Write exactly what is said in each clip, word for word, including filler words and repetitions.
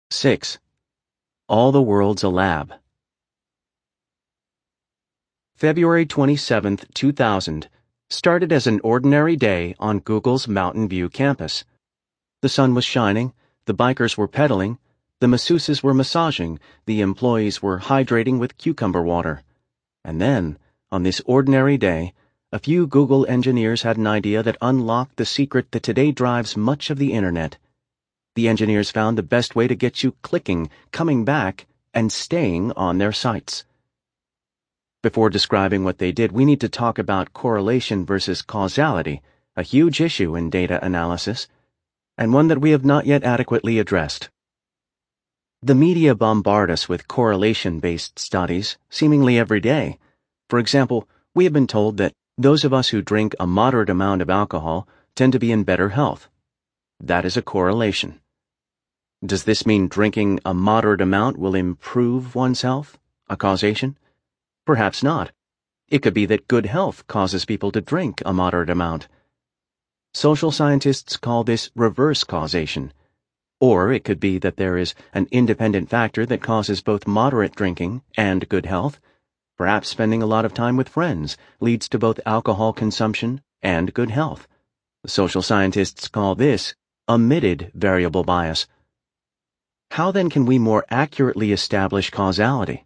six. All the world's a lab. February twenty-seventh, two thousand, started as an ordinary day on Google's Mountain View campus. The sun was shining, the bikers were pedaling, the masseuses were massaging, the employees were hydrating with cucumber water. And then, on this ordinary day, a few Google engineers had an idea that unlocked the secret that today drives much of the internet. The engineers found the best way to get you clicking, coming back, and staying on their sites. Before describing what they did, we need to talk about correlation versus causality, a huge issue in data analysis, and one that we have not yet adequately addressed. The media bombard us with correlation-based studies, seemingly every day. For example, we have been told that those of us who drink a moderate amount of alcohol tend to be in better health. That is a correlation. Does this mean drinking a moderate amount will improve one's health? A causation? Perhaps not. It could be that good health causes people to drink a moderate amount. Social scientists call this reverse causation. Or it could be that there is an independent factor that causes both moderate drinking and good health. Perhaps spending a lot of time with friends leads to both alcohol consumption and good health. Social scientists call this omitted variable bias. How then can we more accurately establish causality?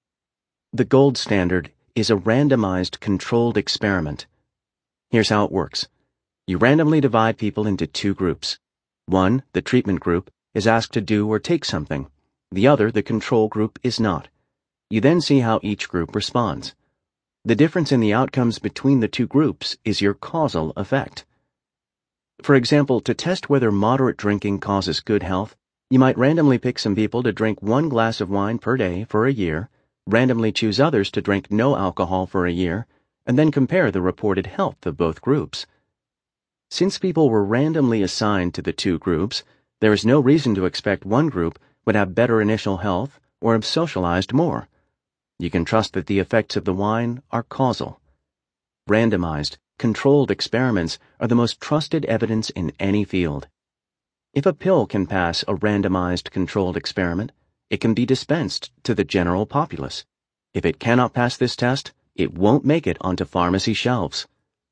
The gold standard is a randomized controlled experiment. Here's how it works. You randomly divide people into two groups. One, the treatment group, is asked to do or take something. The other, the control group, is not. You then see how each group responds. The difference in the outcomes between the two groups is your causal effect. For example, to test whether moderate drinking causes good health, you might randomly pick some people to drink one glass of wine per day for a year, randomly choose others to drink no alcohol for a year, and then compare the reported health of both groups. Since people were randomly assigned to the two groups, there is no reason to expect one group would have better initial health or have socialized more. You can trust that the effects of the wine are causal. Randomized, controlled experiments are the most trusted evidence in any field. If a pill can pass a randomized controlled experiment, it can be dispensed to the general populace. If it cannot pass this test, it won't make it onto pharmacy shelves.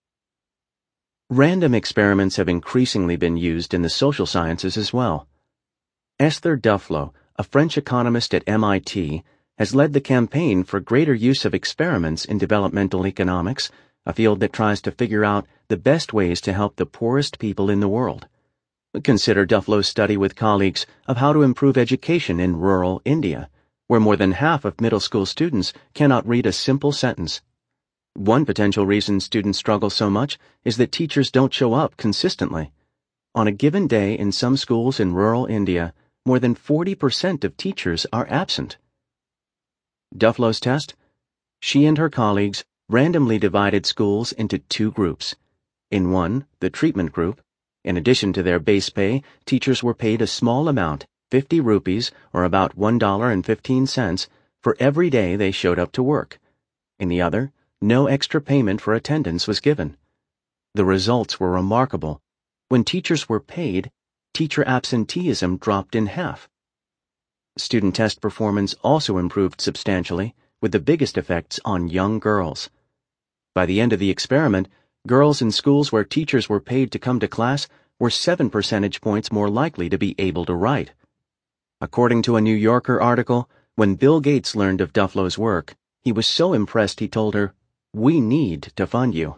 Random experiments have increasingly been used in the social sciences as well. Esther Duflo, a French economist at M I T, has led the campaign for greater use of experiments in developmental economics, a field that tries to figure out the best ways to help the poorest people in the world. Consider Duflo's study with colleagues of how to improve education in rural India, where more than half of middle school students cannot read a simple sentence. One potential reason students struggle so much is that teachers don't show up consistently. On a given day in some schools in rural India, more than forty percent of teachers are absent. Duflo's test? She and her colleagues randomly divided schools into two groups. In one, the treatment group, in addition to their base pay, teachers were paid a small amount, fifty rupees, or about one dollar and fifteen cents, for every day they showed up to work. In the other, no extra payment for attendance was given. The results were remarkable. When teachers were paid, teacher absenteeism dropped in half. Student test performance also improved substantially, with the biggest effects on young girls. By the end of the experiment, girls in schools where teachers were paid to come to class were seven percentage points more likely to be able to write. According to a New Yorker article, when Bill Gates learned of Duflo's work, he was so impressed he told her, "We need to fund you."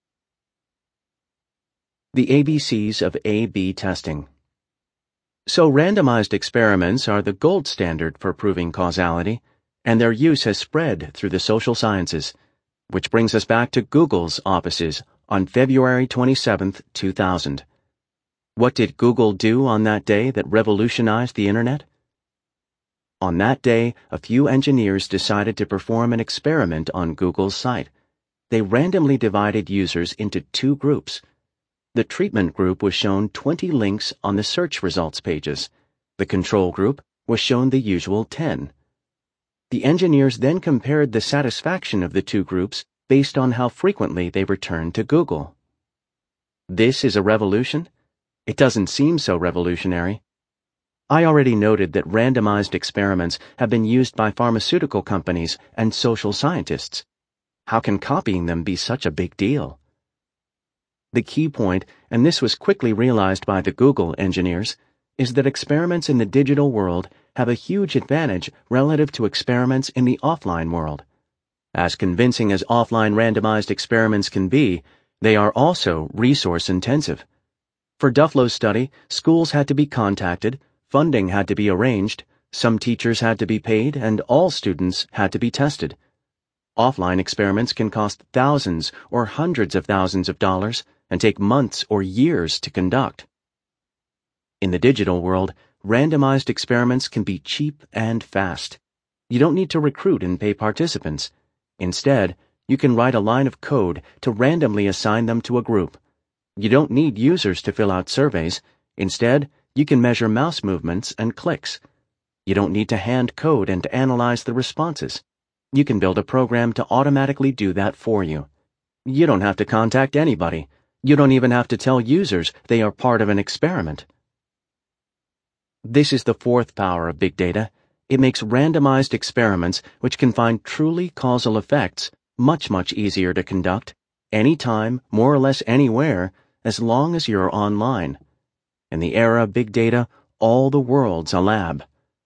The A B Cs of A B testing. So randomized experiments are the gold standard for proving causality, and their use has spread through the social sciences, which brings us back to Google's offices on February twenty-seventh, two thousand. What did Google do on that day that revolutionized the internet? On that day, a few engineers decided to perform an experiment on Google's site. They randomly divided users into two groups. The treatment group was shown twenty links on the search results pages. The control group was shown the usual ten. The engineers then compared the satisfaction of the two groups based on how frequently they returned to Google. This is a revolution? It doesn't seem so revolutionary. I already noted that randomized experiments have been used by pharmaceutical companies and social scientists. How can copying them be such a big deal? The key point, and this was quickly realized by the Google engineers, is that experiments in the digital world have a huge advantage relative to experiments in the offline world. As convincing as offline randomized experiments can be, they are also resource-intensive. For Duflo's study, schools had to be contacted, funding had to be arranged, some teachers had to be paid, and all students had to be tested. Offline experiments can cost thousands or hundreds of thousands of dollars and take months or years to conduct. In the digital world, randomized experiments can be cheap and fast. You don't need to recruit and pay participants. Instead, you can write a line of code to randomly assign them to a group. You don't need users to fill out surveys. Instead, you can measure mouse movements and clicks. You don't need to hand code and analyze the responses. You can build a program to automatically do that for you. You don't have to contact anybody. You don't even have to tell users they are part of an experiment. This is the fourth power of big data. It makes randomized experiments, which can find truly causal effects, much, much easier to conduct, anytime, more or less anywhere, as long as you're online. In the era of big data, all the world's a lab.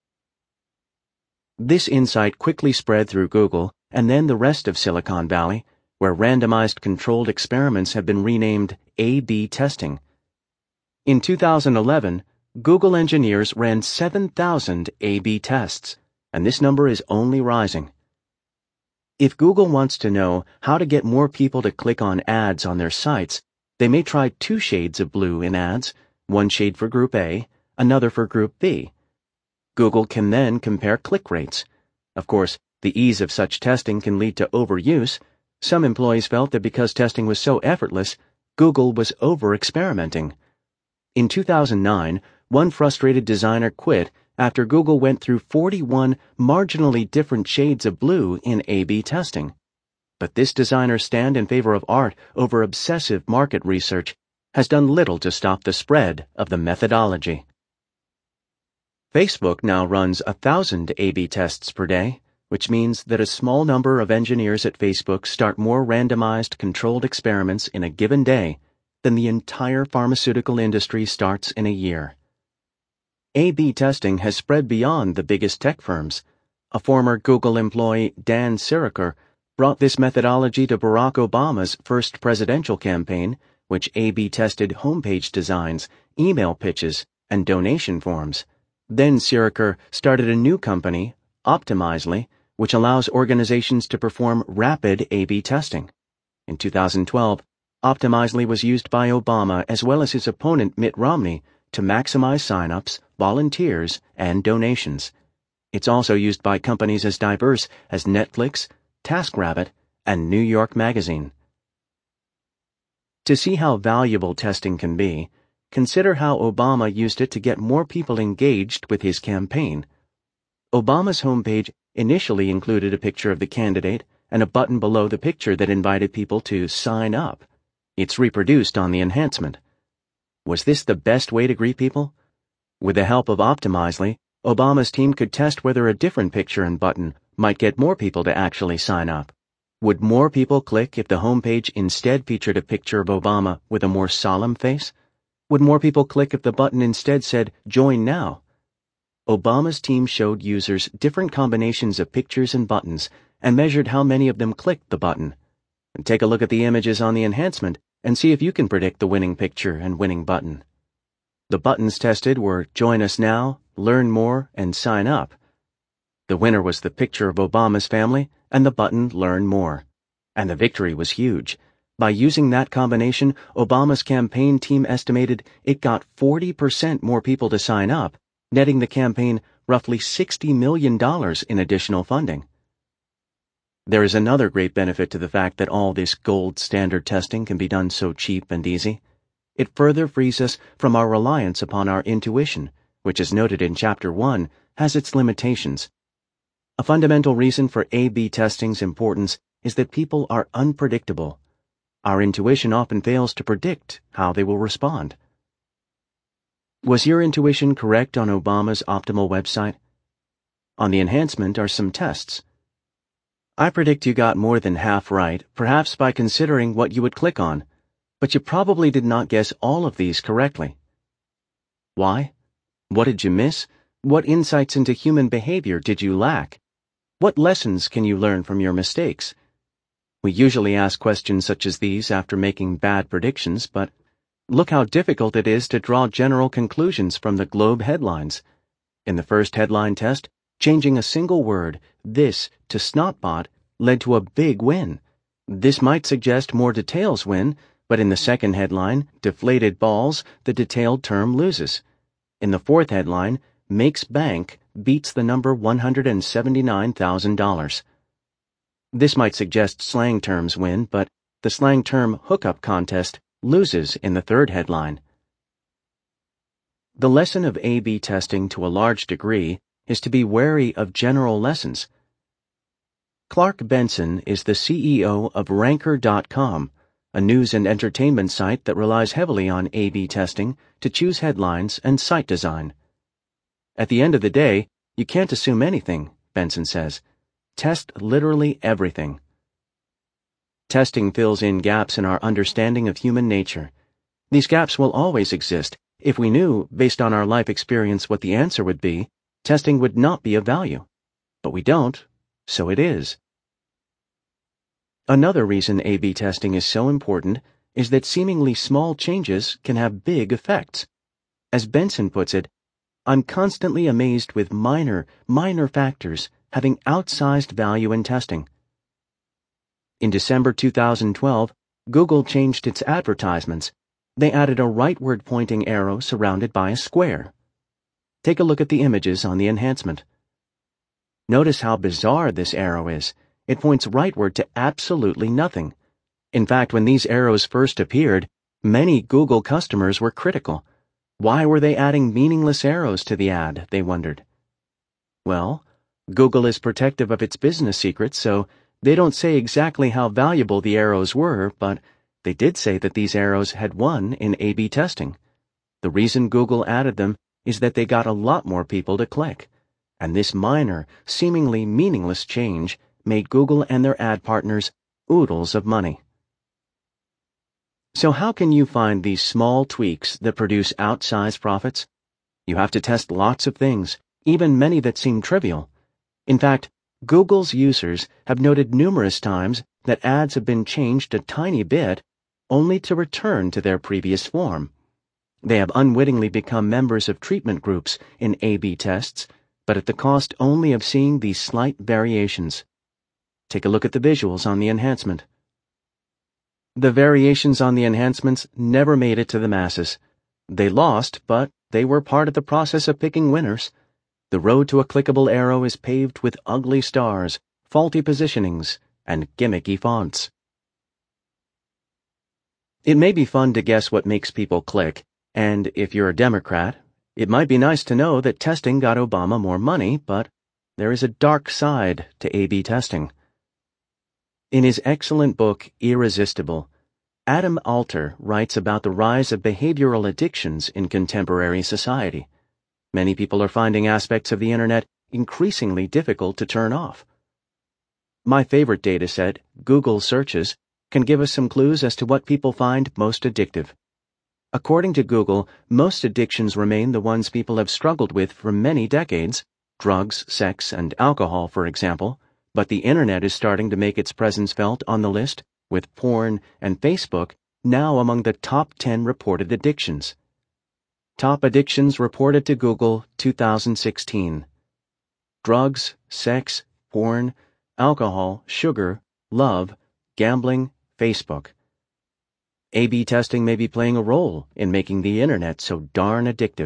This insight quickly spread through Google and then the rest of Silicon Valley, where randomized controlled experiments have been renamed A B testing. In two thousand eleven, Google engineers ran seven thousand A B tests, and this number is only rising. If Google wants to know how to get more people to click on ads on their sites, they may try two shades of blue in ads, one shade for Group A, another for Group B. Google can then compare click rates. Of course, the ease of such testing can lead to overuse. Some employees felt that because testing was so effortless, Google was over-experimenting. In two thousand nine, one frustrated designer quit after Google went through forty-one marginally different shades of blue in A B testing. But this designer's stand in favor of art over obsessive market research has done little to stop the spread of the methodology. Facebook now runs a thousand A B tests per day, which means that a small number of engineers at Facebook start more randomized controlled experiments in a given day than the entire pharmaceutical industry starts in a year. A B testing has spread beyond the biggest tech firms. A former Google employee, Dan Siraker, brought this methodology to Barack Obama's first presidential campaign, which A B tested homepage designs, email pitches, and donation forms. Then Siraker started a new company, Optimizely, which allows organizations to perform rapid A B testing. In two thousand twelve, Optimizely was used by Obama as well as his opponent Mitt Romney to maximize sign-ups, volunteers, and donations. It's also used by companies as diverse as Netflix, TaskRabbit, and New York Magazine. To see how valuable testing can be, consider how Obama used it to get more people engaged with his campaign. Obama's homepage initially included a picture of the candidate and a button below the picture that invited people to sign up. It's reproduced on the enhancement. Was this the best way to greet people? With the help of Optimizely, Obama's team could test whether a different picture and button might get more people to actually sign up. Would more people click if the homepage instead featured a picture of Obama with a more solemn face? Would more people click if the button instead said, "Join now"? Obama's team showed users different combinations of pictures and buttons and measured how many of them clicked the button. And take a look at the images on the enhancement and see if you can predict the winning picture and winning button. The buttons tested were Join Us Now, Learn More, and Sign Up. The winner was the picture of Obama's family and the button Learn More. And the victory was huge. By using that combination, Obama's campaign team estimated it got forty percent more people to sign up, netting the campaign roughly sixty million dollars in additional funding. There is another great benefit to the fact that all this gold standard testing can be done so cheap and easy. It further frees us from our reliance upon our intuition, which, as noted in Chapter one, has its limitations. A fundamental reason for A B testing's importance is that people are unpredictable. Our intuition often fails to predict how they will respond. Was your intuition correct on Obama's optimal website? On the enhancement are some tests. I predict you got more than half right, perhaps by considering what you would click on, but you probably did not guess all of these correctly. Why? What did you miss? What insights into human behavior did you lack? What lessons can you learn from your mistakes? We usually ask questions such as these after making bad predictions, but look how difficult it is to draw general conclusions from the Globe headlines. In the first headline test, changing a single word, this, to snotbot, led to a big win. This might suggest more details win, but in the second headline, deflated balls, the detailed term loses. In the fourth headline, makes bank beats the number one hundred seventy-nine thousand dollars. This might suggest slang terms win, but the slang term hookup contest loses in the third headline. The lesson of A B testing to a large degree is to be wary of general lessons. Clark Benson is the C E O of Ranker dot com, a news and entertainment site that relies heavily on A B testing to choose headlines and site design. At the end of the day, you can't assume anything, Benson says. Test literally everything. Testing fills in gaps in our understanding of human nature. These gaps will always exist. If we knew, based on our life experience, what the answer would be, testing would not be of value. But we don't, so it is. Another reason A B testing is so important is that seemingly small changes can have big effects. As Benson puts it, I'm constantly amazed with minor, minor factors having outsized value in testing. In December two thousand twelve, Google changed its advertisements. They added a rightward pointing arrow surrounded by a square. Take a look at the images on the enhancement. Notice how bizarre this arrow is. It points rightward to absolutely nothing. In fact, when these arrows first appeared, many Google customers were critical. Why were they adding meaningless arrows to the ad, they wondered. Well, Google is protective of its business secrets, so they don't say exactly how valuable the arrows were, but they did say that these arrows had won in A B testing. The reason Google added them is that they got a lot more people to click, and this minor, seemingly meaningless change made Google and their ad partners oodles of money. So how can you find these small tweaks that produce outsized profits? You have to test lots of things, even many that seem trivial. In fact, Google's users have noted numerous times that ads have been changed a tiny bit only to return to their previous form. They have unwittingly become members of treatment groups in A B tests, but at the cost only of seeing these slight variations. Take a look at the visuals on the enhancement. The variations on the enhancements never made it to the masses. They lost, but they were part of the process of picking winners. The road to a clickable arrow is paved with ugly stars, faulty positionings, and gimmicky fonts. It may be fun to guess what makes people click, and if you're a Democrat, it might be nice to know that testing got Obama more money, but there is a dark side to A B testing. In his excellent book, Irresistible, Adam Alter writes about the rise of behavioral addictions in contemporary society. Many people are finding aspects of the internet increasingly difficult to turn off. My favorite data set, Google searches, can give us some clues as to what people find most addictive. According to Google, most addictions remain the ones people have struggled with for many decades, drugs, sex, and alcohol, for example, but the internet is starting to make its presence felt on the list, with porn and Facebook now among the top ten reported addictions. Top addictions reported to Google two thousand sixteen. Drugs, sex, porn, alcohol, sugar, love, gambling, Facebook. A B testing may be playing a role in making the internet so darn addictive.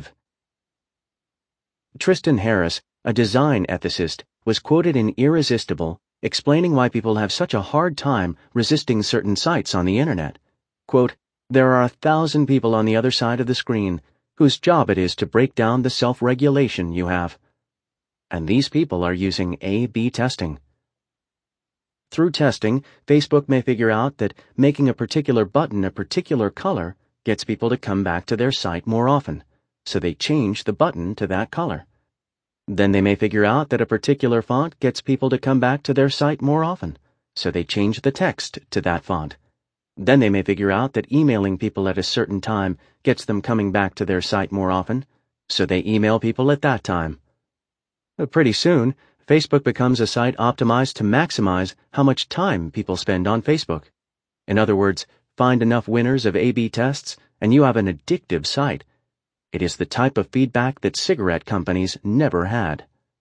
Tristan Harris, a design ethicist, was quoted in Irresistible explaining why people have such a hard time resisting certain sites on the internet. Quote, "There are a thousand people on the other side of the screen whose job it is to break down the self-regulation you have. And these people are using A B testing. Through testing, Facebook may figure out that making a particular button a particular color gets people to come back to their site more often. so they change the button to that color. Then they may figure out that a particular font gets people to come back to their site more often, so they change the text to that font. Then they may figure out that emailing people at a certain time gets them coming back to their site more often, so they email people at that time. But pretty soon, Facebook becomes a site optimized to maximize how much time people spend on Facebook. In other words, find enough winners of A B tests and you have an addictive site. It is the type of feedback that cigarette companies never had.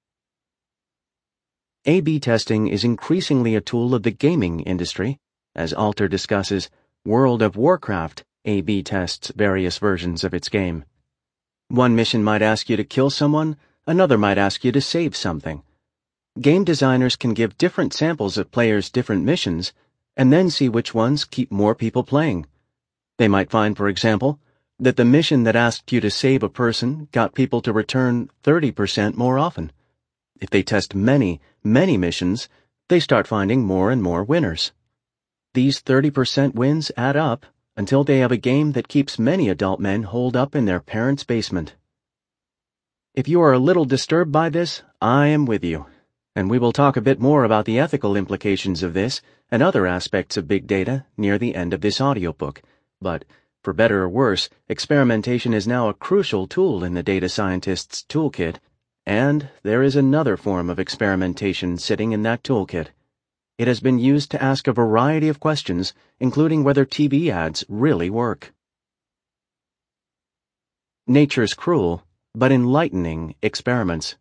A B testing is increasingly a tool of the gaming industry. As Alter discusses, World of Warcraft A B tests various versions of its game. One mission might ask you to kill someone, another might ask you to save something. Game designers can give different samples of players different missions, and then see which ones keep more people playing. They might find, for example, that the mission that asked you to save a person got people to return thirty percent more often. If they test many, many missions, they start finding more and more winners. These thirty percent wins add up until they have a game that keeps many adult men holed up in their parents' basement. If you are a little disturbed by this, I am with you, and we will talk a bit more about the ethical implications of this and other aspects of big data near the end of this audiobook. But, for better or worse, experimentation is now a crucial tool in the data scientist's toolkit, and there is another form of experimentation sitting in that toolkit. It has been used to ask a variety of questions, including whether T V ads really work. Nature's cruel, but enlightening experiments.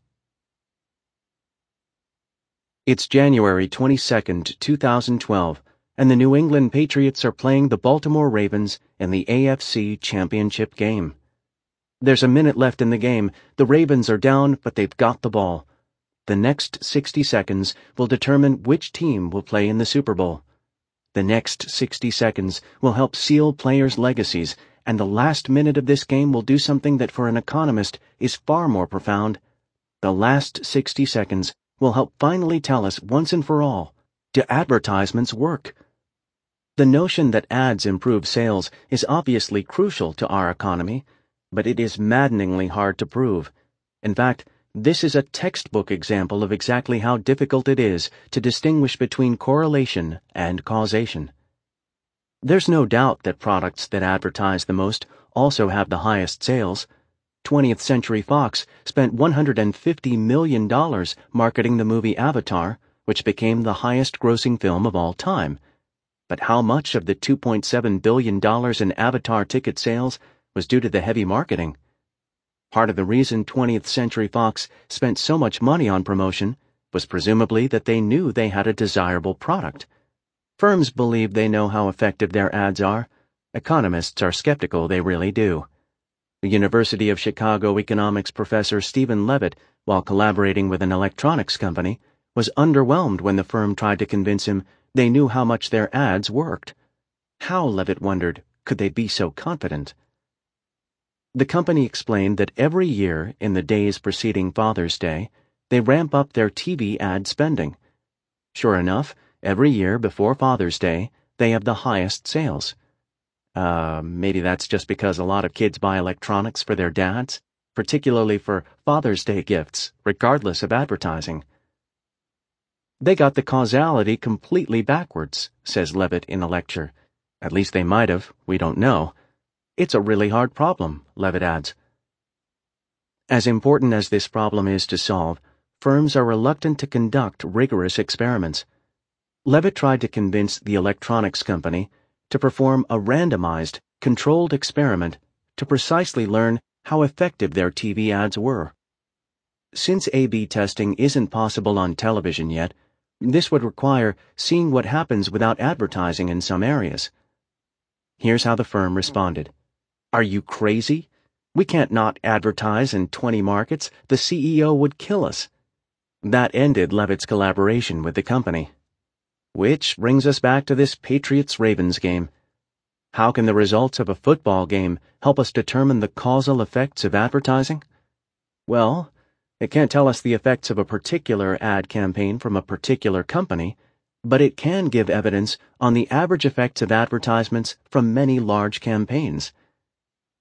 It's January twenty-second, two thousand twelve, and the New England Patriots are playing the Baltimore Ravens in the A F C Championship game. There's a minute left in the game. The Ravens are down, but they've got the ball. The next sixty seconds will determine which team will play in the Super Bowl. The next sixty seconds will help seal players' legacies, and the last minute of this game will do something that for an economist is far more profound. The last sixty seconds will help finally tell us once and for all, do advertisements work? The notion that ads improve sales is obviously crucial to our economy, but it is maddeningly hard to prove. In fact, this is a textbook example of exactly how difficult it is to distinguish between correlation and causation. There's no doubt that products that advertise the most also have the highest sales. twentieth Century Fox spent one hundred fifty million dollars marketing the movie Avatar, which became the highest-grossing film of all time. But how much of the two point seven billion dollars in Avatar ticket sales was due to the heavy marketing? Part of the reason twentieth Century Fox spent so much money on promotion was presumably that they knew they had a desirable product. Firms believe they know how effective their ads are. Economists are skeptical they really do. The University of Chicago economics professor Stephen Levitt, while collaborating with an electronics company, was underwhelmed when the firm tried to convince him they knew how much their ads worked. How, Levitt wondered, could they be so confident? The company explained that every year in the days preceding Father's Day, they ramp up their T V ad spending. Sure enough, every year before Father's Day, they have the highest sales. Uh, maybe that's just because a lot of kids buy electronics for their dads, particularly for Father's Day gifts, regardless of advertising. They got the causality completely backwards, says Levitt in a lecture. At least they might have, we don't know. It's a really hard problem, Levitt adds. As important as this problem is to solve, firms are reluctant to conduct rigorous experiments. Levitt tried to convince the electronics company to perform a randomized, controlled experiment to precisely learn how effective their T V ads were. Since A B testing isn't possible on television yet, this would require seeing what happens without advertising in some areas. Here's how the firm responded. Are you crazy? We can't not advertise in twenty markets. The C E O would kill us. That ended Levitt's collaboration with the company. Which brings us back to this Patriots-Ravens game. How can the results of a football game help us determine the causal effects of advertising? Well, it can't tell us the effects of a particular ad campaign from a particular company, but it can give evidence on the average effects of advertisements from many large campaigns.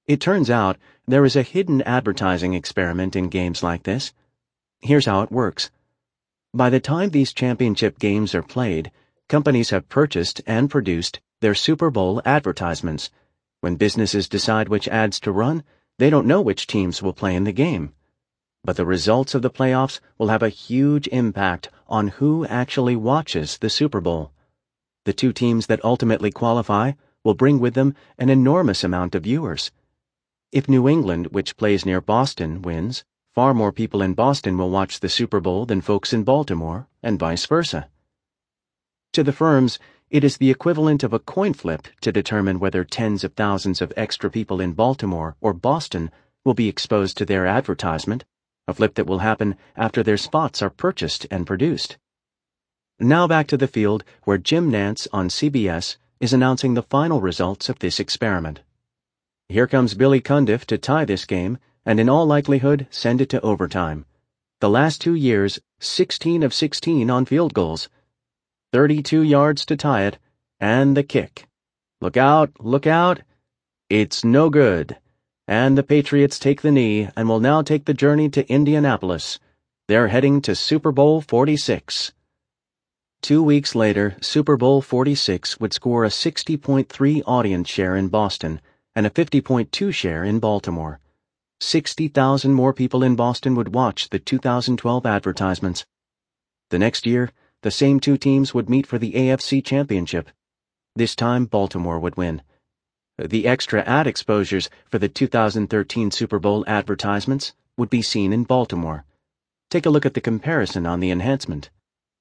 It turns out there is a hidden advertising experiment in games like this. Here's how it works. By the time these championship games are played, companies have purchased and produced their Super Bowl advertisements. When businesses decide which ads to run, they don't know which teams will play in the game. But the results of the playoffs will have a huge impact on who actually watches the Super Bowl. The two teams that ultimately qualify will bring with them an enormous amount of viewers. If New England, which plays near Boston, wins, far more people in Boston will watch the Super Bowl than folks in Baltimore, and vice versa. To the firms, it is the equivalent of a coin flip to determine whether tens of thousands of extra people in Baltimore or Boston will be exposed to their advertisement, a flip that will happen after their spots are purchased and produced. Now back to the field where Jim Nantz on C B S is announcing the final results of this experiment. Here comes Billy Cundiff to tie this game and in all likelihood send it to overtime. The last two years, sixteen of sixteen on field goals. thirty-two yards to tie it, and the kick. Look out, look out. It's no good. And the Patriots take the knee and will now take the journey to Indianapolis. They're heading to Super Bowl forty-six. Two weeks later, Super Bowl forty-six would score a sixty point three audience share in Boston and a fifty point two share in Baltimore. sixty thousand more people in Boston would watch the two thousand twelve advertisements. The next year, the same two teams would meet for the A F C Championship. This time, Baltimore would win. The extra ad exposures for the two thousand thirteen Super Bowl advertisements would be seen in Baltimore. Take a look at the comparison on the enhancement.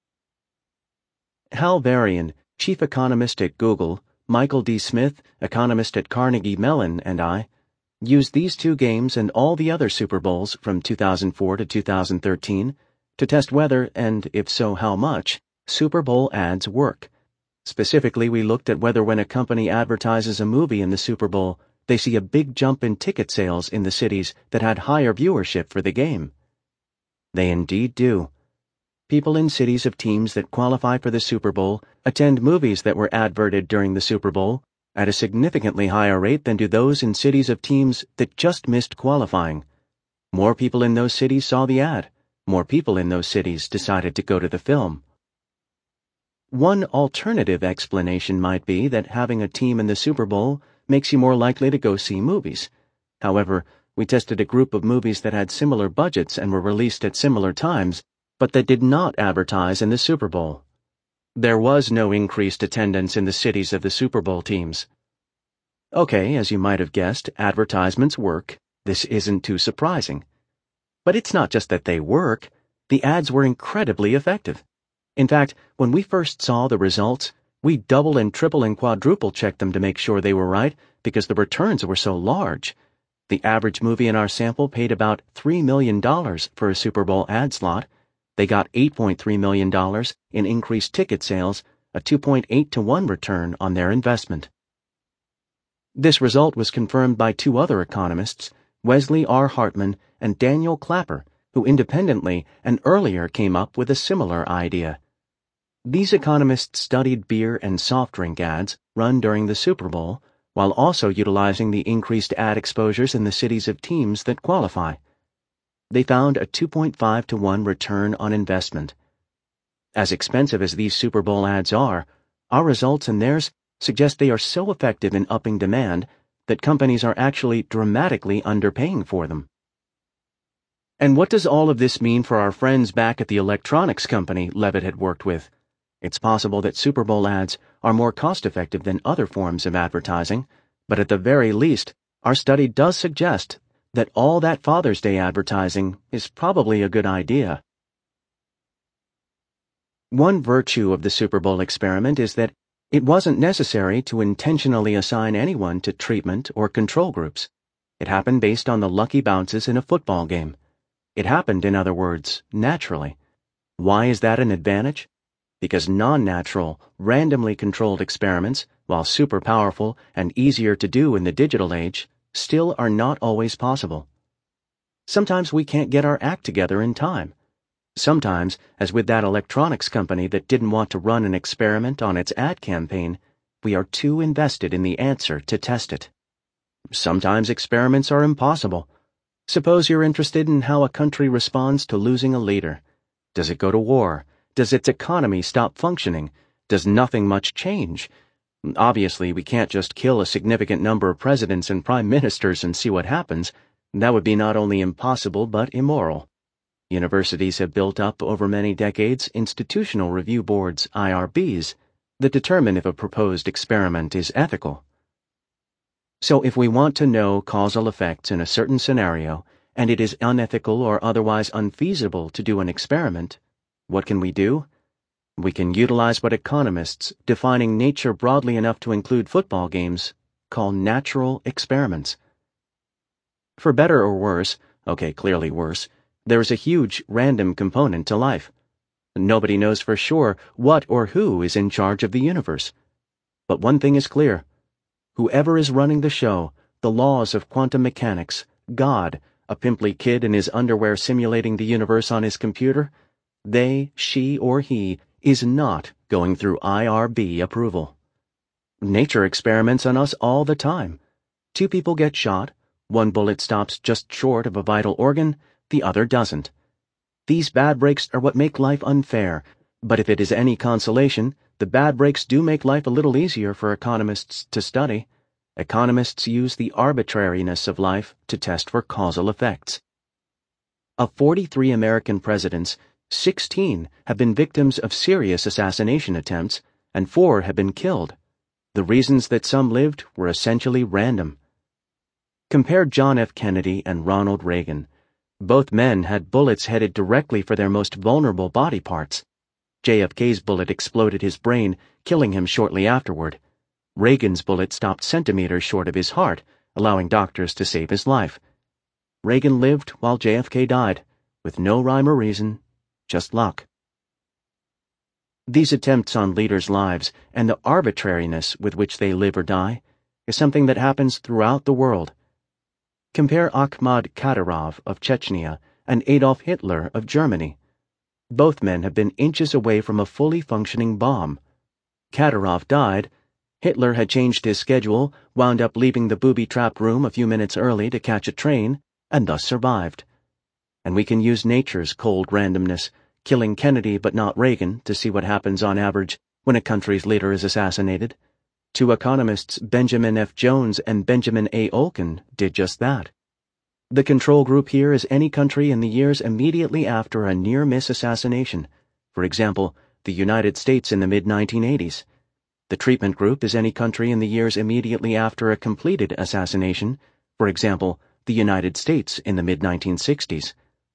Hal Varian, chief economist at Google, Michael D. Smith, economist at Carnegie Mellon, and I used these two games and all the other Super Bowls from two thousand four to two thousand thirteen to test whether, and if so how much, Super Bowl ads work. Specifically, we looked at whether when a company advertises a movie in the Super Bowl, they see a big jump in ticket sales in the cities that had higher viewership for the game. They indeed do. People in cities of teams that qualify for the Super Bowl attend movies that were adverted during the Super Bowl at a significantly higher rate than do those in cities of teams that just missed qualifying. More people in those cities saw the ad. More people in those cities decided to go to the film. One alternative explanation might be that having a team in the Super Bowl makes you more likely to go see movies. However, we tested a group of movies that had similar budgets and were released at similar times, but that did not advertise in the Super Bowl. There was no increased attendance in the cities of the Super Bowl teams. Okay, as you might have guessed, advertisements work. This isn't too surprising. But it's not just that they work. The ads were incredibly effective. In fact, when we first saw the results, we double and triple and quadruple checked them to make sure they were right because the returns were so large. The average movie in our sample paid about three million dollars for a Super Bowl ad slot. They got eight point three million dollars in increased ticket sales, a two point eight to one return on their investment. This result was confirmed by two other economists, Wesley R. Hartman and Daniel Clapper, who independently and earlier came up with a similar idea. These economists studied beer and soft drink ads run during the Super Bowl, while also utilizing the increased ad exposures in the cities of teams that qualify. They found a two point five to one return on investment. As expensive as these Super Bowl ads are, our results and theirs suggest they are so effective in upping demand that companies are actually dramatically underpaying for them. And what does all of this mean for our friends back at the electronics company Levitt had worked with? It's possible that Super Bowl ads are more cost-effective than other forms of advertising, but at the very least, our study does suggest that all that Father's Day advertising is probably a good idea. One virtue of the Super Bowl experiment is that it wasn't necessary to intentionally assign anyone to treatment or control groups. It happened based on the lucky bounces in a football game. It happened, in other words, naturally. Why is that an advantage? Because non-natural, randomly controlled experiments, while super powerful and easier to do in the digital age, still are not always possible. Sometimes we can't get our act together in time. Sometimes, as with that electronics company that didn't want to run an experiment on its ad campaign, we are too invested in the answer to test it. Sometimes experiments are impossible. Suppose you're interested in how a country responds to losing a leader. Does it go to war? Does its economy stop functioning? Does nothing much change? Obviously, we can't just kill a significant number of presidents and prime ministers and see what happens. That would be not only impossible but immoral. Universities have built up over many decades institutional review boards, I R Bs, that determine if a proposed experiment is ethical. So if we want to know causal effects in a certain scenario, and it is unethical or otherwise unfeasible to do an experiment, what can we do? We can utilize what economists, defining nature broadly enough to include football games, call natural experiments. For better or worse, okay, clearly worse, there is a huge random component to life. Nobody knows for sure what or who is in charge of the universe. But one thing is clear. Whoever is running the show, the laws of quantum mechanics, God, a pimply kid in his underwear simulating the universe on his computer, they, she, or he is not going through I R B approval. Nature experiments on us all the time. Two people get shot, one bullet stops just short of a vital organ, the other doesn't. These bad breaks are what make life unfair, but if it is any consolation, the bad breaks do make life a little easier for economists to study. Economists use the arbitrariness of life to test for causal effects. Of forty-three American presidents, sixteen have been victims of serious assassination attempts, and four have been killed. The reasons that some lived were essentially random. Compare John F. Kennedy and Ronald Reagan. Both men had bullets headed directly for their most vulnerable body parts. J F K's bullet exploded his brain, killing him shortly afterward. Reagan's bullet stopped centimeters short of his heart, allowing doctors to save his life. Reagan lived while J F K died, with no rhyme or reason, just luck. These attempts on leaders' lives and the arbitrariness with which they live or die is something that happens throughout the world. Compare Akhmad Kadyrov of Chechnya and Adolf Hitler of Germany. Both men have been inches away from a fully functioning bomb. Kadyrov died. Hitler had changed his schedule, wound up leaving the booby-trapped room a few minutes early to catch a train, and thus survived. And we can use nature's cold randomness, killing Kennedy but not Reagan, to see what happens on average when a country's leader is assassinated. Two economists, Benjamin F. Jones and Benjamin A. Olkin, did just that. The control group here is any country in the years immediately after a near-miss assassination, for example, the United States in the mid nineteen eighties. The treatment group is any country in the years immediately after a completed assassination, for example, the United States in the mid nineteen sixties.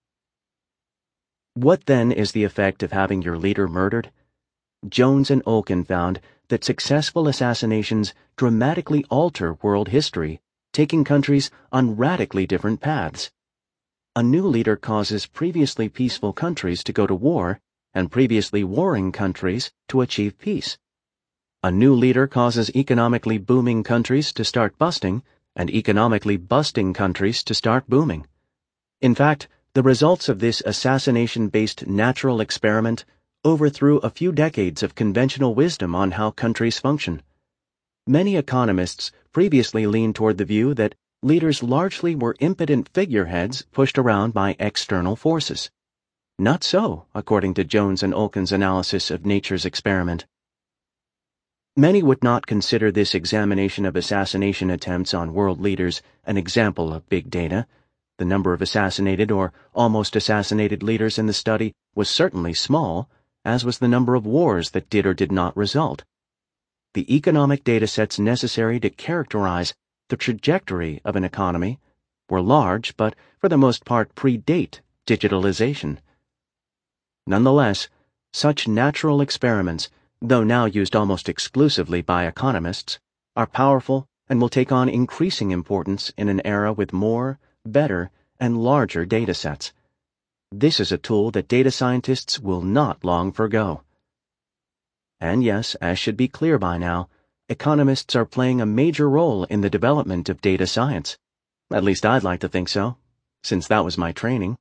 What then is the effect of having your leader murdered? Jones and Olkin found that successful assassinations dramatically alter world history, taking countries on radically different paths. A new leader causes previously peaceful countries to go to war, and previously warring countries to achieve peace. A new leader causes economically booming countries to start busting, and economically busting countries to start booming. In fact, the results of this assassination-based natural experiment overthrew a few decades of conventional wisdom on how countries function. Many economists previously leaned toward the view that leaders largely were impotent figureheads pushed around by external forces. Not so, according to Jones and Olkin's analysis of nature's experiment. Many would not consider this examination of assassination attempts on world leaders an example of big data. The number of assassinated or almost assassinated leaders in the study was certainly small, as was the number of wars that did or did not result. The economic data sets necessary to characterize the trajectory of an economy were large, but for the most part predate digitalization. Nonetheless, such natural experiments, though now used almost exclusively by economists, are powerful and will take on increasing importance in an era with more, better, and larger data sets. This is a tool that data scientists will not long forgo. And yes, as should be clear by now, economists are playing a major role in the development of data science. At least I'd like to think so, since that was my training.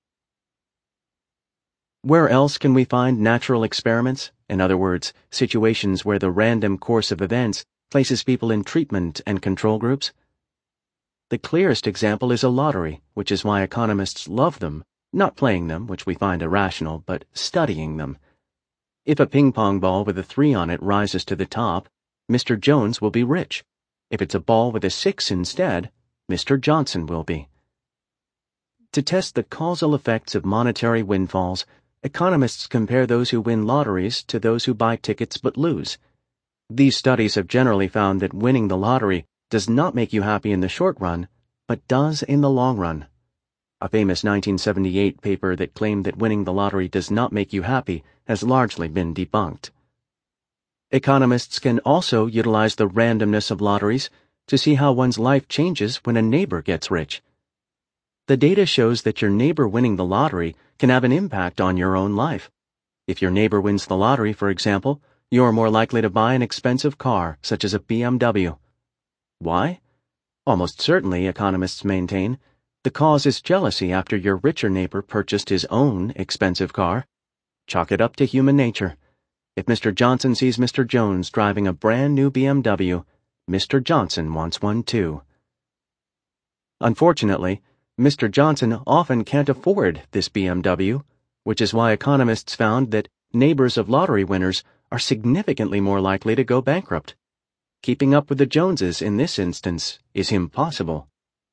Where else can we find natural experiments? In other words, situations where the random course of events places people in treatment and control groups? The clearest example is a lottery, which is why economists love them, not playing them, which we find irrational, but studying them. If a ping-pong ball with a three on it rises to the top, Mister Jones will be rich. If it's a ball with a six instead, Mister Johnson will be. To test the causal effects of monetary windfalls, economists compare those who win lotteries to those who buy tickets but lose. These studies have generally found that winning the lottery does not make you happy in the short run, but does in the long run. A famous nineteen seventy-eight paper that claimed that winning the lottery does not make you happy has largely been debunked. Economists can also utilize the randomness of lotteries to see how one's life changes when a neighbor gets rich. The data shows that your neighbor winning the lottery can have an impact on your own life. If your neighbor wins the lottery, for example, you're more likely to buy an expensive car, such as a B M W. Why? Almost certainly, economists maintain, the cause is jealousy after your richer neighbor purchased his own expensive car. Chalk it up to human nature. If Mister Johnson sees Mister Jones driving a brand new B M W, Mister Johnson wants one too. Unfortunately, Mister Johnson often can't afford this B M W, which is why economists found that neighbors of lottery winners are significantly more likely to go bankrupt. Keeping up with the Joneses in this instance is impossible.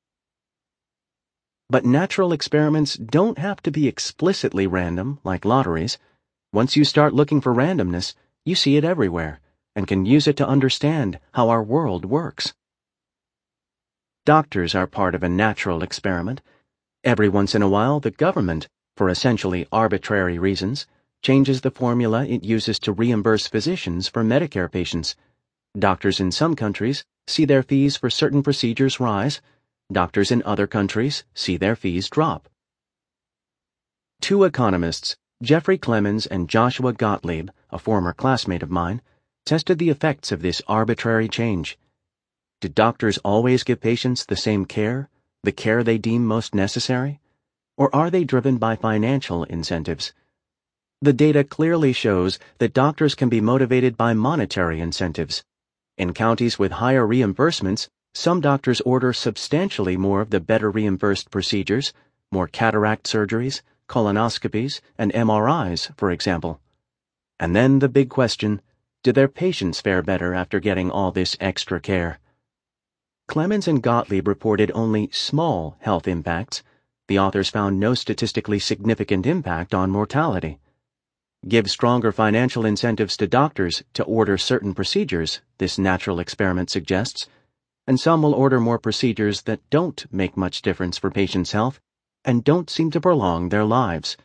But natural experiments don't have to be explicitly random, like lotteries. Once you start looking for randomness, you see it everywhere, and can use it to understand how our world works. Doctors are part of a natural experiment. Every once in a while, the government, for essentially arbitrary reasons, changes the formula it uses to reimburse physicians for Medicare patients. Doctors in some countries see their fees for certain procedures rise. Doctors in other countries see their fees drop. Two economists, Jeffrey Clemens and Joshua Gottlieb, a former classmate of mine, tested the effects of this arbitrary change. Do doctors always give patients the same care, the care they deem most necessary? Or are they driven by financial incentives? The data clearly shows that doctors can be motivated by monetary incentives. In counties with higher reimbursements, some doctors order substantially more of the better reimbursed procedures, more cataract surgeries, colonoscopies, and M R Is, for example. And then the big question, do their patients fare better after getting all this extra care? Clemens and Gottlieb reported only small health impacts. The authors found no statistically significant impact on mortality. Give stronger financial incentives to doctors to order certain procedures, this natural experiment suggests, and some will order more procedures that don't make much difference for patients' health and don't seem to prolong their lives.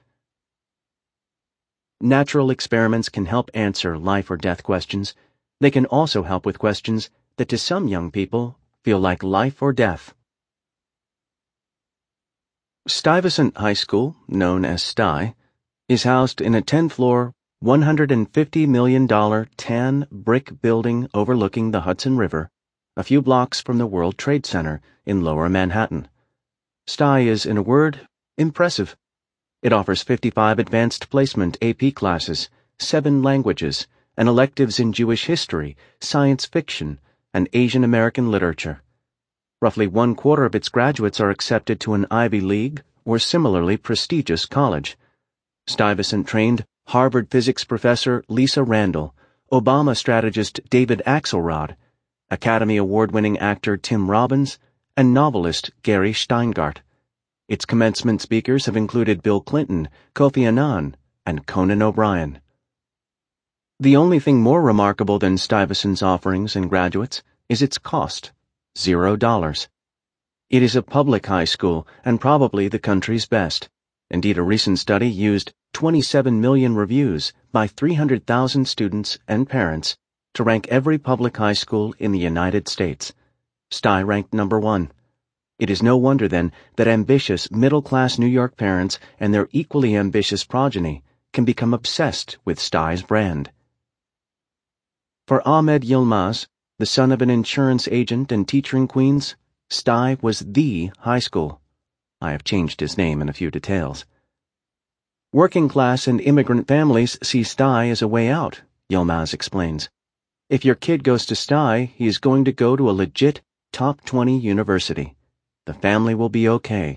Natural experiments can help answer life or death questions. They can also help with questions that to some young people feel like life or death. Stuyvesant High School, known as Sty, is housed in a ten-floor, one hundred fifty million dollars tan brick building overlooking the Hudson River, a few blocks from the World Trade Center in Lower Manhattan. Sty is, in a word, impressive. It offers fifty-five advanced placement A P classes, seven languages, and electives in Jewish history, science fiction, and Asian American literature. Roughly one quarter of its graduates are accepted to an Ivy League or similarly prestigious college. Stuyvesant trained Harvard physics professor Lisa Randall, Obama strategist David Axelrod, Academy Award-winning actor Tim Robbins, and novelist Gary Steingart. Its commencement speakers have included Bill Clinton, Kofi Annan, and Conan O'Brien. The only thing more remarkable than Stuyvesant's offerings and graduates is its cost, zero dollars. It is a public high school and probably the country's best. Indeed, a recent study used twenty-seven million reviews by three hundred thousand students and parents to rank every public high school in the United States. Sty ranked number one. It is no wonder, then, that ambitious middle-class New York parents and their equally ambitious progeny can become obsessed with Sty's brand. For Ahmed Yilmaz, the son of an insurance agent and teacher in Queens, Sty was the high school. I have changed his name and a few details. Working-class and immigrant families see Sty as a way out, Yilmaz explains. If your kid goes to Sty, he is going to go to a legit top twenty university. The family will be okay.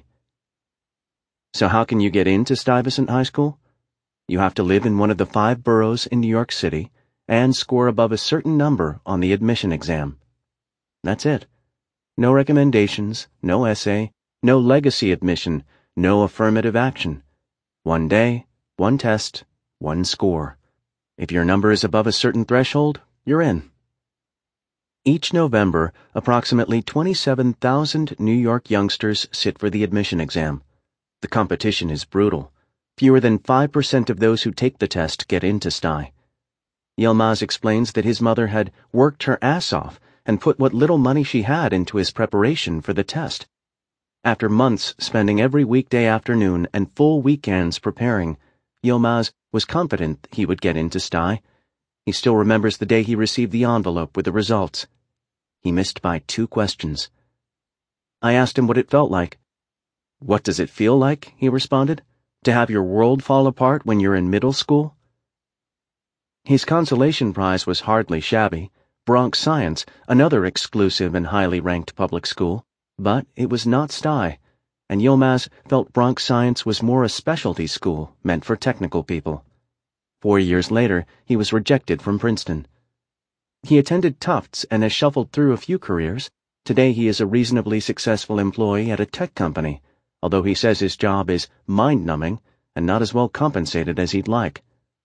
So how can you get into Stuyvesant High School? You have to live in one of the five boroughs in New York City and score above a certain number on the admission exam. That's it. No recommendations, no essay, no legacy admission, no affirmative action. One day, one test, one score. If your number is above a certain threshold, you're in. Each November, approximately twenty-seven thousand New York youngsters sit for the admission exam. The competition is brutal. Fewer than five percent of those who take the test get into Stuyvesant. Yilmaz explains that his mother had worked her ass off and put what little money she had into his preparation for the test. After months spending every weekday afternoon and full weekends preparing, Yilmaz was confident he would get into Stuyvesant. He still remembers the day he received the envelope with the results. He missed by two questions. I asked him what it felt like. "What does it feel like?" he responded. "To have your world fall apart when you're in middle school?" His consolation prize was hardly shabby, Bronx Science, another exclusive and highly ranked public school, but it was not Stuyvesant, and Yilmaz felt Bronx Science was more a specialty school meant for technical people. Four years later, he was rejected from Princeton. He attended Tufts and has shuffled through a few careers. Today he is a reasonably successful employee at a tech company, although he says his job is mind-numbing and not as well compensated as he'd like.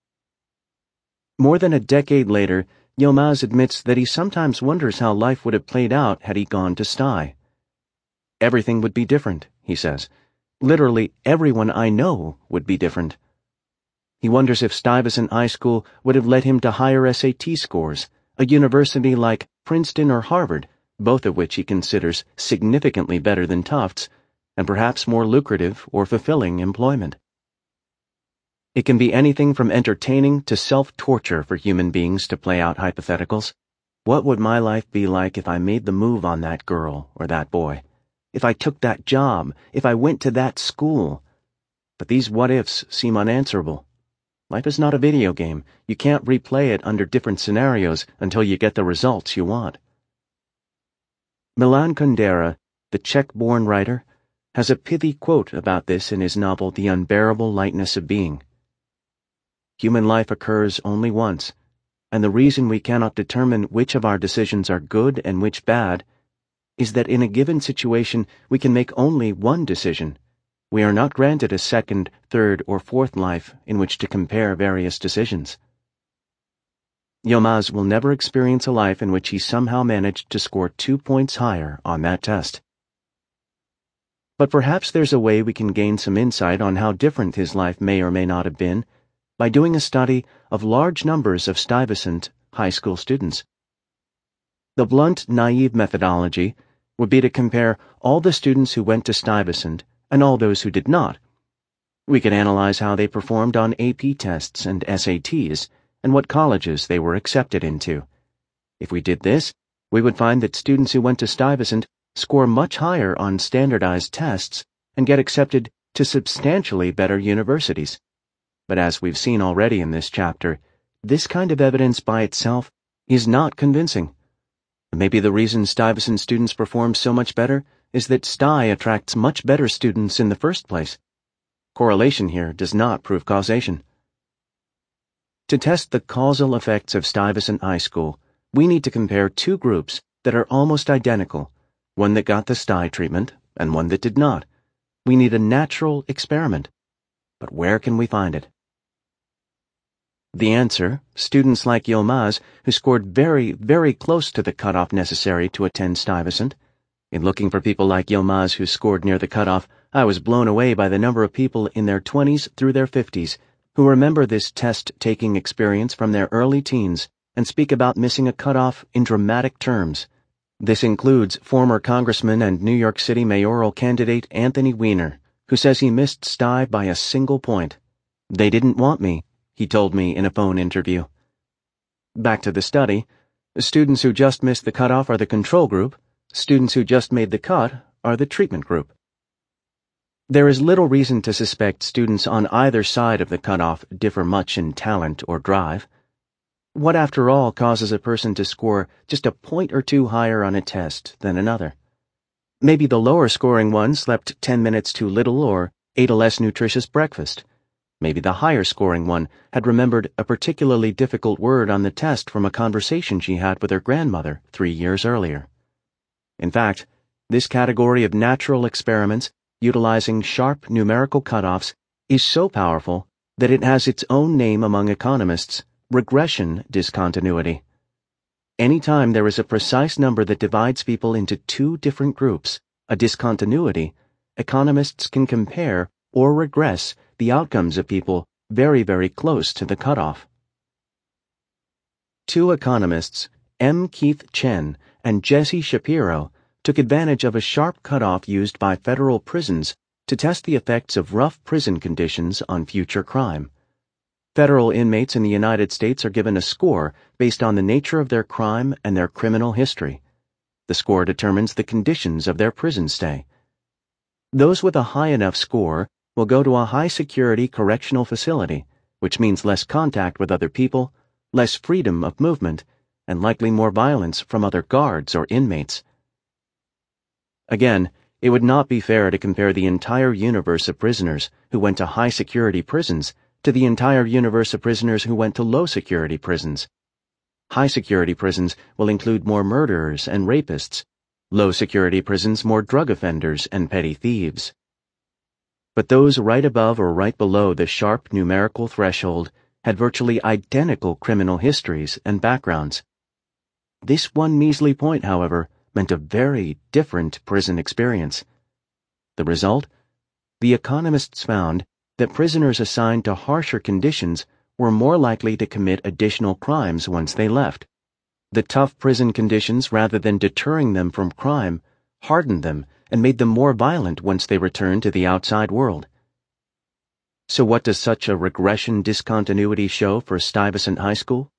More than a decade later, Yilmaz admits that he sometimes wonders how life would have played out had he gone to Stuyvesant. Everything would be different, he says. Literally everyone I know would be different. He wonders if Stuyvesant High School would have led him to higher S A T scores, a university like Princeton or Harvard, both of which he considers significantly better than Tufts, and perhaps more lucrative or fulfilling employment. It can be anything from entertaining to self-torture for human beings to play out hypotheticals. What would my life be like if I made the move on that girl or that boy? If I took that job? If I went to that school? But these what-ifs seem unanswerable. Life is not a video game. You can't replay it under different scenarios until you get the results you want. Milan Kundera, the Czech-born writer, has a pithy quote about this in his novel The Unbearable Lightness of Being. Human life occurs only once, and the reason we cannot determine which of our decisions are good and which bad is that in a given situation we can make only one decision. We are not granted a second, third, or fourth life in which to compare various decisions. Yilmaz will never experience a life in which he somehow managed to score two points higher on that test. But perhaps there's a way we can gain some insight on how different his life may or may not have been by doing a study of large numbers of Stuyvesant high school students. The blunt, naive methodology would be to compare all the students who went to Stuyvesant and all those who did not. We could analyze how they performed on A P tests and S A Ts and what colleges they were accepted into. If we did this, we would find that students who went to Stuyvesant score much higher on standardized tests and get accepted to substantially better universities. But as we've seen already in this chapter, this kind of evidence by itself is not convincing. Maybe the reason Stuyvesant students perform so much better is that Stuyvesant attracts much better students in the first place. Correlation here does not prove causation. To test the causal effects of Stuyvesant High School, we need to compare two groups that are almost identical, one that got the Stuyvesant treatment and one that did not. We need a natural experiment. But where can we find it? The answer, students like Yilmaz, who scored very, very close to the cutoff necessary to attend Stuyvesant. In looking for people like Yilmaz who scored near the cutoff, I was blown away by the number of people in their twenties through their fifties who remember this test-taking experience from their early teens and speak about missing a cutoff in dramatic terms. This includes former Congressman and New York City mayoral candidate Anthony Weiner, who says he missed Stuyvesant by a single point. "They didn't want me," he told me in a phone interview. Back to the study. Students who just missed the cutoff are the control group. Students who just made the cut are the treatment group. There is little reason to suspect students on either side of the cutoff differ much in talent or drive. What, after all, causes a person to score just a point or two higher on a test than another? Maybe the lower-scoring one slept ten minutes too little or ate a less nutritious breakfast. Maybe the higher-scoring one had remembered a particularly difficult word on the test from a conversation she had with her grandmother three years earlier. In fact, this category of natural experiments utilizing sharp numerical cutoffs is so powerful that it has its own name among economists: regression discontinuity. Anytime there is a precise number that divides people into two different groups, a discontinuity, economists can compare or regress the outcomes of people very, very close to the cutoff. Two economists, M. Keith Chen and Jesse Shapiro, took advantage of a sharp cutoff used by federal prisons to test the effects of rough prison conditions on future crime. Federal inmates in the United States are given a score based on the nature of their crime and their criminal history. The score determines the conditions of their prison stay. Those with a high enough score will go to a high-security correctional facility, which means less contact with other people, less freedom of movement, and likely more violence from other guards or inmates. Again, it would not be fair to compare the entire universe of prisoners who went to high-security prisons to the entire universe of prisoners who went to low-security prisons. High-security prisons will include more murderers and rapists, low-security prisons more drug offenders and petty thieves. But those right above or right below the sharp numerical threshold had virtually identical criminal histories and backgrounds. This one measly point, however, meant a very different prison experience. The result? The economists found that prisoners assigned to harsher conditions were more likely to commit additional crimes once they left. The tough prison conditions, rather than deterring them from crime, hardened them and made them more violent once they returned to the outside world. So what does such a regression discontinuity show for Stuyvesant High School?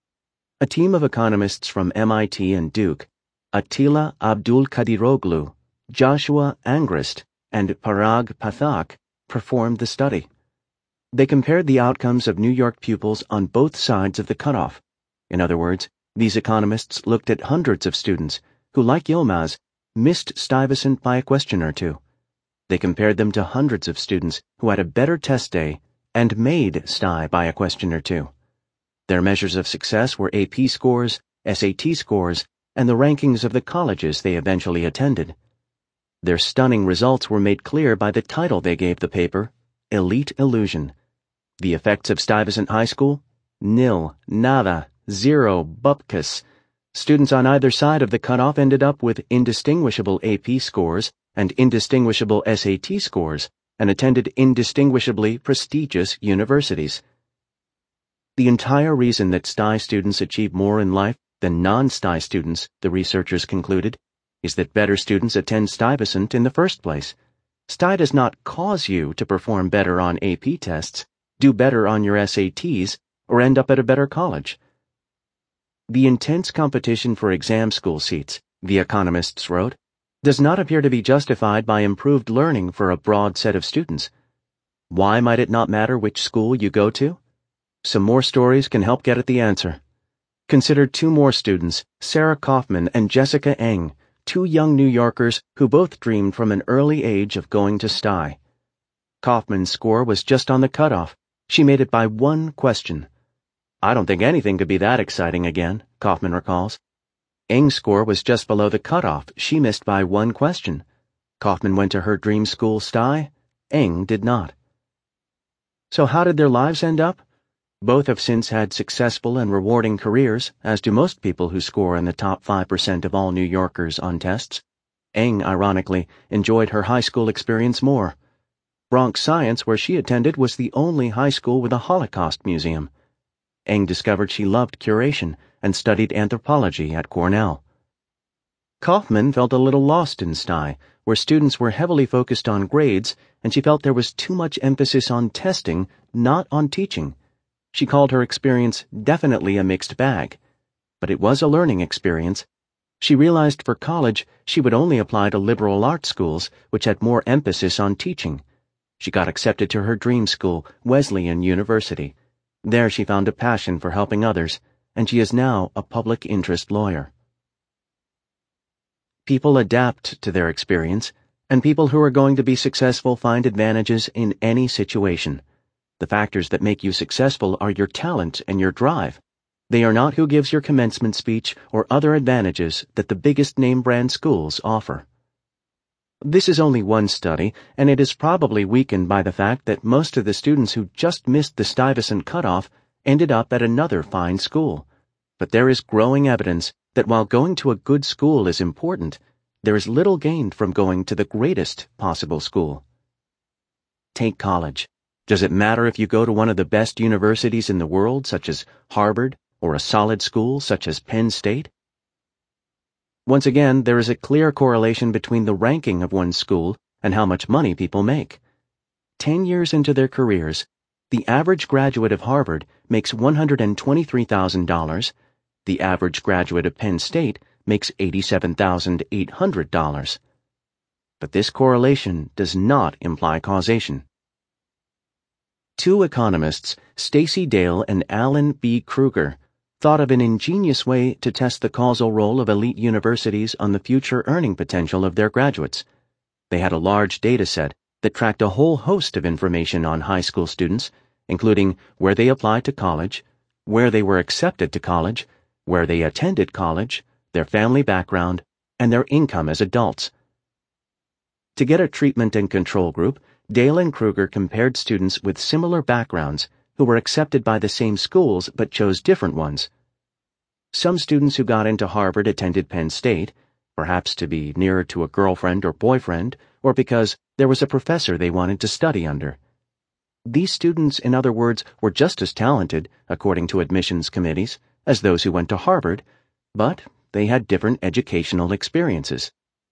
A team of economists from M I T and Duke, Attila Abdulkadiroglu, Joshua Angrist, and Parag Pathak, performed the study. They compared the outcomes of New York pupils on both sides of the cutoff. In other words, these economists looked at hundreds of students who, like Yilmaz, missed Stuyvesant by a question or two. They compared them to hundreds of students who had a better test day and made Sty by a question or two. Their measures of success were A P scores, S A T scores, and the rankings of the colleges they eventually attended. Their stunning results were made clear by the title they gave the paper, Elite Illusion. The effects of Stuyvesant High School? Nil, nada, zero, bupkis. Students on either side of the cutoff ended up with indistinguishable A P scores and indistinguishable S A T scores and attended indistinguishably prestigious universities. The entire reason that Sty students achieve more in life than non-Sty students, the researchers concluded, is that better students attend Stuyvesant in the first place. Sty does not cause you to perform better on A P tests, do better on your S A Ts, or end up at a better college. The intense competition for exam school seats, the economists wrote, does not appear to be justified by improved learning for a broad set of students. Why might it not matter which school you go to? Some more stories can help get at the answer. Consider two more students, Sarah Kaufman and Jessica Eng, two young New Yorkers who both dreamed from an early age of going to Sty. Kaufman's score was just on the cutoff. She made it by one question. I don't think anything could be that exciting again, Kaufman recalls. Eng's score was just below the cutoff. She missed by one question. Kaufman went to her dream school, Sty. Eng did not. So how did their lives end up? Both have since had successful and rewarding careers, as do most people who score in the top five percent of all New Yorkers on tests. Eng, ironically, enjoyed her high school experience more. Bronx Science, where she attended, was the only high school with a Holocaust museum. Eng discovered she loved curation and studied anthropology at Cornell. Kaufman felt a little lost in Sty, where students were heavily focused on grades, and she felt there was too much emphasis on testing, not on teaching. She called her experience definitely a mixed bag, but it was a learning experience. She realized for college she would only apply to liberal arts schools, which had more emphasis on teaching. She got accepted to her dream school, Wesleyan University. There she found a passion for helping others, and she is now a public interest lawyer. People adapt to their experience, and people who are going to be successful find advantages in any situation. The factors that make you successful are your talent and your drive. They are not who gives your commencement speech or other advantages that the biggest name brand schools offer. This is only one study, and it is probably weakened by the fact that most of the students who just missed the Stuyvesant cutoff ended up at another fine school. But there is growing evidence that while going to a good school is important, there is little gained from going to the greatest possible school. Take college. Does it matter if you go to one of the best universities in the world, such as Harvard, or a solid school such as Penn State? Once again, there is a clear correlation between the ranking of one's school and how much money people make. Ten years into their careers, the average graduate of Harvard makes one hundred twenty-three thousand dollars, the average graduate of Penn State makes eighty-seven thousand eight hundred dollars. But this correlation does not imply causation. Two economists, Stacey Dale and Alan B. Krueger, thought of an ingenious way to test the causal role of elite universities on the future earning potential of their graduates. They had a large data set that tracked a whole host of information on high school students, including where they applied to college, where they were accepted to college, where they attended college, their family background, and their income as adults. To get a treatment and control group, Dale and Krueger compared students with similar backgrounds who were accepted by the same schools but chose different ones. Some students who got into Harvard attended Penn State, perhaps to be nearer to a girlfriend or boyfriend, or because there was a professor they wanted to study under. These students, in other words, were just as talented, according to admissions committees, as those who went to Harvard, but they had different educational experiences.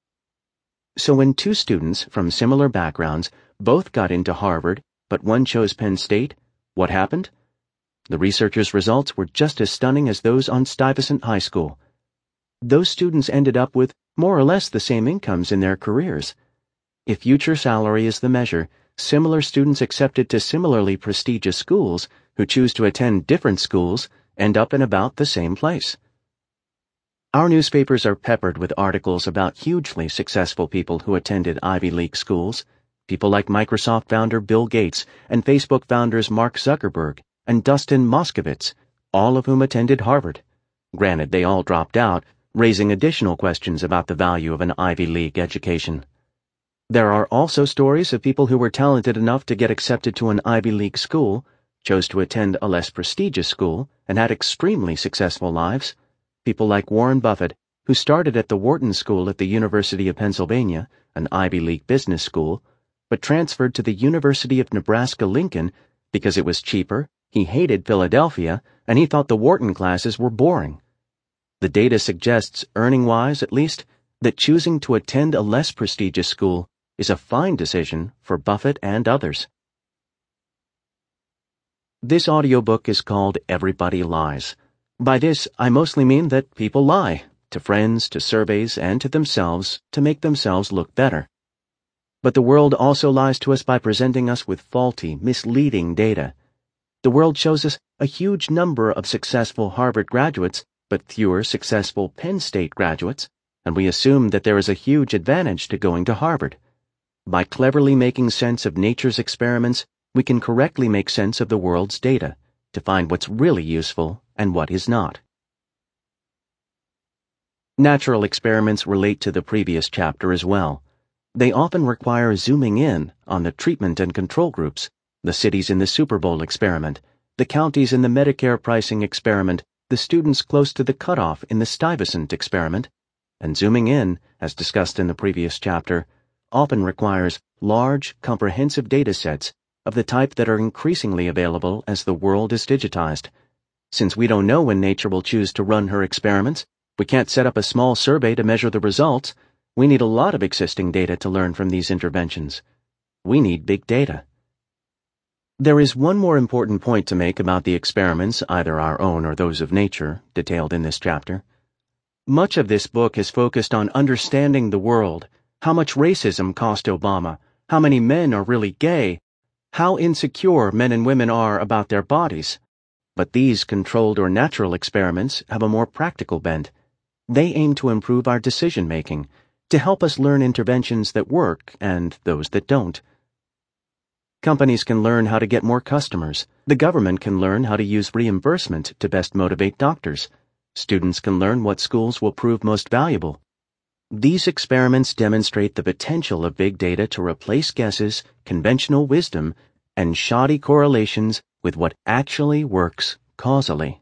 So when two students from similar backgrounds both got into Harvard, but one chose Penn State, what happened? The researchers' results were just as stunning as those on Stuyvesant High School. Those students ended up with more or less the same incomes in their careers. If future salary is the measure, similar students accepted to similarly prestigious schools who choose to attend different schools end up in about the same place. Our newspapers are peppered with articles about hugely successful people who attended Ivy League schools. People like Microsoft founder Bill Gates and Facebook founders Mark Zuckerberg and Dustin Moskovitz, all of whom attended Harvard. Granted, they all dropped out, raising additional questions about the value of an Ivy League education. There are also stories of people who were talented enough to get accepted to an Ivy League school, chose to attend a less prestigious school, and had extremely successful lives. People like Warren Buffett, who started at the Wharton School at the University of Pennsylvania, an Ivy League business school, but transferred to the University of Nebraska-Lincoln because it was cheaper, he hated Philadelphia, and he thought the Wharton classes were boring. The data suggests, earning-wise at least, that choosing to attend a less prestigious school is a fine decision for Buffett and others. This audiobook is called Everybody Lies. By this, I mostly mean that people lie, to friends, to surveys, and to themselves, to make themselves look better. But the world also lies to us by presenting us with faulty, misleading data. The world shows us a huge number of successful Harvard graduates, but fewer successful Penn State graduates, and we assume that there is a huge advantage to going to Harvard. By cleverly making sense of nature's experiments, we can correctly make sense of the world's data, to find what's really useful and what is not. Natural experiments relate to the previous chapter as well. They often require zooming in on the treatment and control groups, the cities in the Super Bowl experiment, the counties in the Medicare pricing experiment, the students close to the cutoff in the Stuyvesant experiment, and zooming in, as discussed in the previous chapter, often requires large, comprehensive data sets of the type that are increasingly available as the world is digitized. Since we don't know when nature will choose to run her experiments, we can't set up a small survey to measure the results. We need a lot of existing data to learn from these interventions. We need big data. There is one more important point to make about the experiments, either our own or those of nature, detailed in this chapter. Much of this book is focused on understanding the world, how much racism cost Obama, how many men are really gay, how insecure men and women are about their bodies. But these controlled or natural experiments have a more practical bent. They aim to improve our decision-making, to help us learn interventions that work and those that don't. Companies can learn how to get more customers. The government can learn how to use reimbursement to best motivate doctors. Students can learn what schools will prove most valuable. These experiments demonstrate the potential of big data to replace guesses, conventional wisdom, and shoddy correlations with what actually works causally.